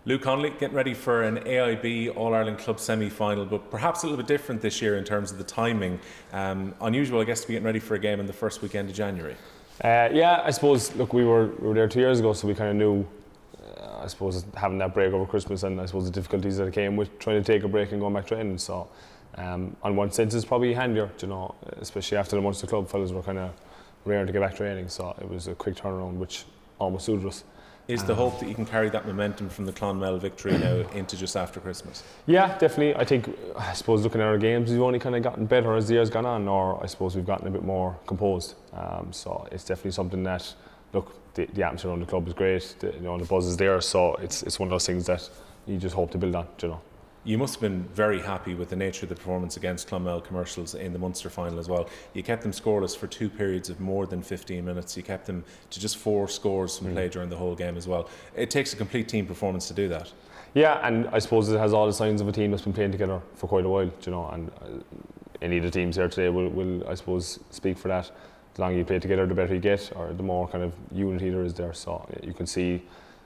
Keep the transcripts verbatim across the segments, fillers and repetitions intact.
Luke Connolly getting ready for an A I B All-Ireland Club semi-final, but perhaps a little bit different this year in terms of the timing. Um, unusual, I guess, to be getting ready for a game in the first weekend of January. Uh, yeah, I suppose, look, we were, we were there two years ago, so we kind of knew, uh, I suppose, having that break over Christmas and I suppose the difficulties that came with trying to take a break and going back training. So, um, on one sense, it's probably handier, you know, especially after the Munster club fellas were kind of raring to get back training. So it was a quick turnaround, which almost suited us. Is the hope that you can carry that momentum from the Clonmel victory now into just after Christmas? Yeah, definitely. I think, I suppose, looking at our games, we've only kind of gotten better as the year's gone on, or I suppose we've gotten a bit more composed. Um, so it's definitely something that, look, the, the atmosphere around the club is great. The, you know, the buzz is there. So it's it's one of those things that you just hope to build on. You know. You must have been very happy with the nature of the performance against Clonmel Commercials in the Munster final as well. You kept them scoreless for two periods of more than fifteen minutes. You kept them to just four scores from mm. play during the whole game as well. It takes a complete team performance to do that. Yeah, and I suppose it has all the signs of a team that's been playing together for quite a while, you know, and any of the teams here today will, will I suppose, speak for that. The longer you play together, the better you get, or the more kind of unity there is there. So you can see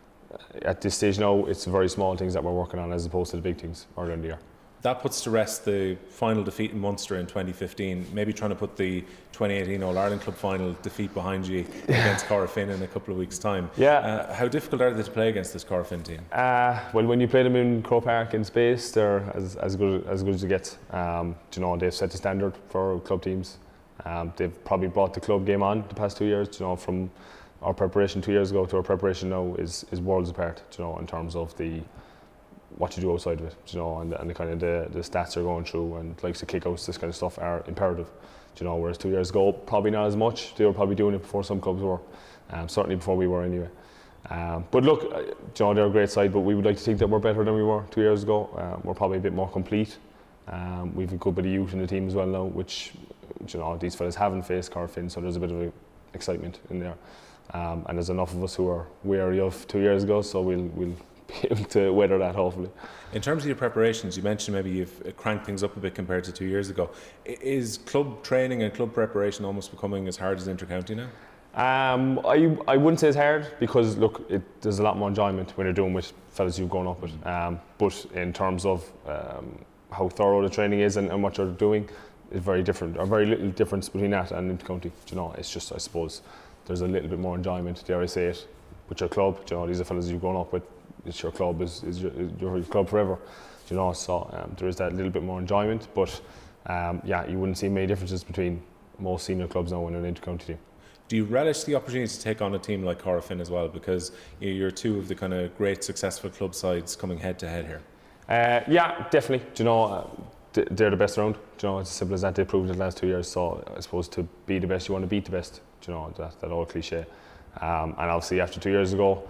at this stage now, it's the very small things that we're working on as opposed to the big things earlier in the year. That puts to rest the final defeat in Munster in twenty fifteen, maybe trying to put the twenty eighteen All-Ireland Club final defeat behind you against Corofin in a couple of weeks' time. Yeah. Uh, how difficult are they to play against this Corofin team? Uh, well, when you play them in Croke Park in space, they're as, as, good, as good as it gets. Um, you know, they've set the standard for club teams. Um, they've probably brought the club game on the past two years, you know, from our preparation two years ago to our preparation now is, is worlds apart, you know, in terms of the what you do outside of it, you know, and, and the kind of the, the stats you're going through and likes the kickouts, this kind of stuff are imperative, you know, whereas two years ago, probably not as much. They were probably doing it before some clubs were, um, certainly before we were anyway. Um, but look, uh, you know, they're a great side, but we would like to think that we're better than we were two years ago. Um, we're probably a bit more complete. Um, we've a good bit of youth in the team as well now, which, you know, these fellas haven't faced Corofin, so there's a bit of a excitement in there. Um, and there's enough of us who are wary of two years ago, so we'll, we'll be able to weather that hopefully. In terms of your preparations, you mentioned maybe you've cranked things up a bit compared to two years ago. Is club training and club preparation almost becoming as hard as inter-county now? Um, I, I wouldn't say it's hard because look, it, there's a lot more enjoyment when you're doing with fellas you've grown up with. Um, but in terms of um, how thorough the training is and, and what you're doing, it's very different, or very little difference between that and inter-county. You know, it's just, I suppose, there's a little bit more enjoyment, dare I say it, with your club. You know, these are fellas you've grown up with. It's your club, is, is your, your club forever. You know, so um, there is that little bit more enjoyment. But um, yeah, you wouldn't see many differences between most senior clubs now and an inter-county team. Do you relish the opportunity to take on a team like Corofin as well? Because you're two of the kind of great successful club sides coming head to head here. Uh, yeah, definitely. Do you know, uh, they're the best around. Do you know, it's as simple as that. They proved it the last two years. So I suppose to be the best, you want to beat the best. Do you know, that, that old cliche. Um, and obviously after two years ago,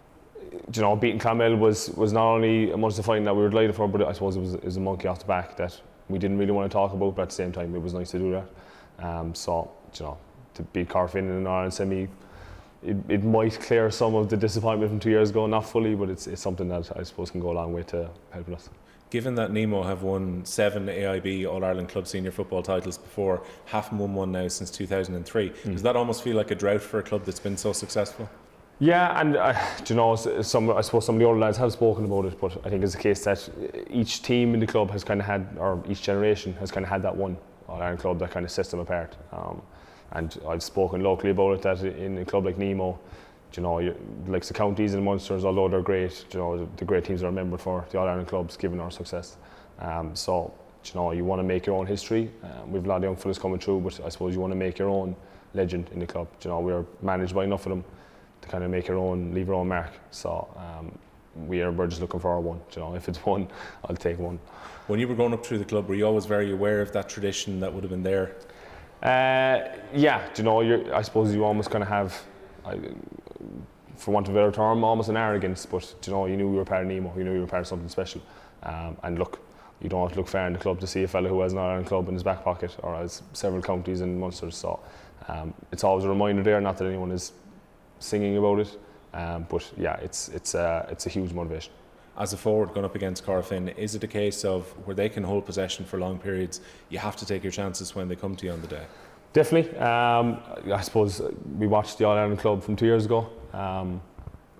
you know, beating Clonmel was, was not only a Munster final that we were delighted for, but I suppose it was, it was a monkey off the back that we didn't really want to talk about, but at the same time it was nice to do that. Um, so, you know, to beat Corofin in an Ireland semi, it, it might clear some of the disappointment from two years ago, not fully, but it's, it's something that I suppose can go a long way to helping us. Given that Nemo have won seven A I B All-Ireland Club Senior Football titles before, haven't won one now since two thousand three, mm. does that almost feel like a drought for a club that's been so successful? Yeah, and uh, you know, some, I suppose some of the older lads have spoken about it, but I think it's a case that each team in the club has kind of had, or each generation has kind of had that one All-Ireland club that kind of sets them apart. Um, and I've spoken locally about it, that in a club like Nemo, you know, you, like the counties and Munsters, although they're great, you know, the, the great teams are remembered for the All-Ireland clubs, given our success. Um, so, you know, you want to make your own history. Um, we've a lot of young fellas coming through, but I suppose you want to make your own legend in the club. You know, we're managed by enough of them to kind of make your own, leave your own mark. So um, we are, we're just looking for our one. You know, if it's one, I'll take one. When you were growing up through the club, were you always very aware of that tradition that would have been there? Uh, yeah, you know, you're, I suppose you almost kind of have, I, for want of a better term, almost an arrogance, but you know, you knew you were part of Nemo, you knew you were part of something special. Um, and look, you don't have to look far in the club to see a fella who has an Ireland club in his back pocket or has several counties and Munsters. So um, it's always a reminder there, not that anyone is singing about it, um, but yeah, it's it's uh, it's a huge motivation. As a forward going up against Corofin, is it a case of where they can hold possession for long periods, you have to take your chances when they come to you on the day? Definitely. Um, I suppose we watched the All-Ireland club from two years ago. Um,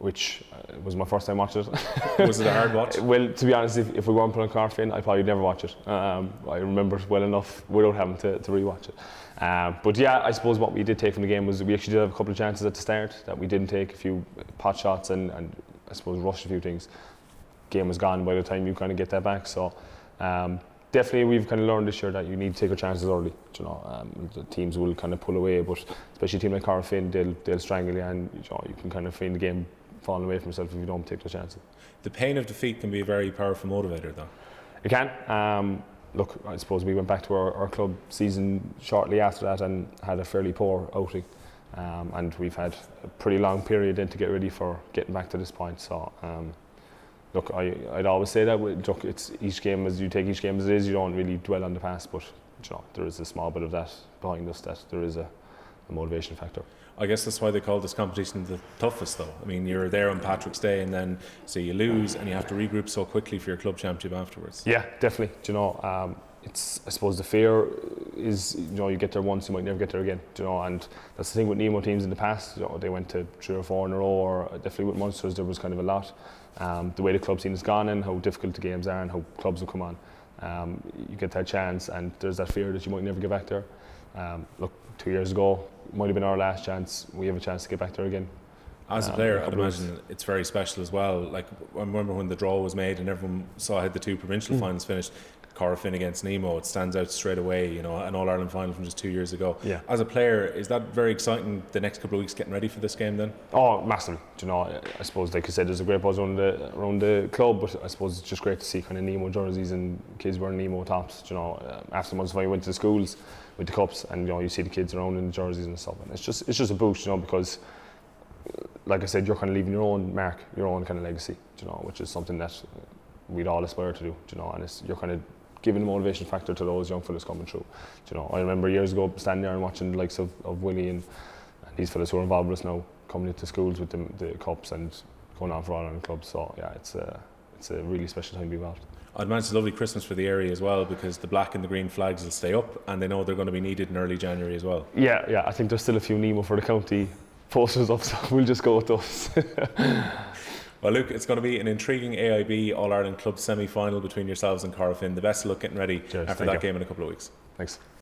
which uh, was my first time watching it. Was it a hard watch? Well, to be honest, if, if we weren't putting Corofin, I'd probably never watch it. Um, I remember it well enough without having to, to rewatch it. Um, but yeah, I suppose what we did take from the game was we actually did have a couple of chances at the start that we didn't take, a few pot shots and, and I suppose rushed a few things. Game was gone by the time you kind of get that back. So um, definitely we've kind of learned this year that you need to take your chances early. You know, um, the teams will kind of pull away, but especially a team like Corofin, they'll they'll strangle you, and you know, you can kind of find the game falling away from yourself if you don't take the chances. The pain of defeat can be a very powerful motivator, though. It can. Um, look, I suppose we went back to our, our club season shortly after that and had a fairly poor outing, um, and we've had a pretty long period then to get ready for getting back to this point. So. Um, Look, I, I'd always say that look, it's each game as you take each game as it is. You don't really dwell on the past, but you know there is a small bit of that behind us. That there is a, a motivation factor. I guess that's why they call this competition the toughest, though. I mean, you're there on Patrick's Day, and then say you lose, and you have to regroup so quickly for your club championship afterwards. Yeah, definitely. Do you know, um, it's I suppose the fear is you know you get there once, you might never get there again. Do you know, and that's the thing with Nemo teams in the past. You know, they went to three or four in a row, or definitely with Munsters there was kind of a lot. Um, the way the club scene has gone and how difficult the games are and how clubs will come on, um, you get that chance and there's that fear that you might never get back there. Um, look, two years ago might have been our last chance. We have a chance to get back there again. As a um, player, I'd imagine it's very special as well. Like I remember when the draw was made and everyone saw how the two provincial mm. finals finished. Corofin against Nemo, it stands out straight away, you know, an All-Ireland final from just two years ago. Yeah. As a player, is that very exciting, the next couple of weeks getting ready for this game then? Oh, massively. Do you know, I suppose, like you said, there's a great buzz around the, around the club, but I suppose it's just great to see kind of Nemo jerseys and kids wearing Nemo tops. Do you know, uh, after the months when I went to the schools with the cups and, you know, you see the kids around in the jerseys and stuff, and it's just, it's just a boost, you know, because, like I said, you're kind of leaving your own mark, your own kind of legacy, you know, which is something that we'd all aspire to do, you know, and it's, you're kind of giving a motivation factor to those young fellas coming through. You know, I remember years ago standing there and watching the likes of, of Willie and, and these fellas who are involved with us now coming into schools with the, the cups and going on for all Ireland clubs. So yeah, it's a it's a really special time to be involved. I'd imagine it's a lovely Christmas for the area as well, because the black and the green flags will stay up and they know they're going to be needed in early January as well. Yeah, yeah. I think there's still a few Nemo for the county posters up, so we'll just go with those. Well, Luke, it's going to be an intriguing A I B All-Ireland Club semi-final between yourselves and Corofin. The best of luck getting ready. Cheers, after that you. game in a couple of weeks. Thanks.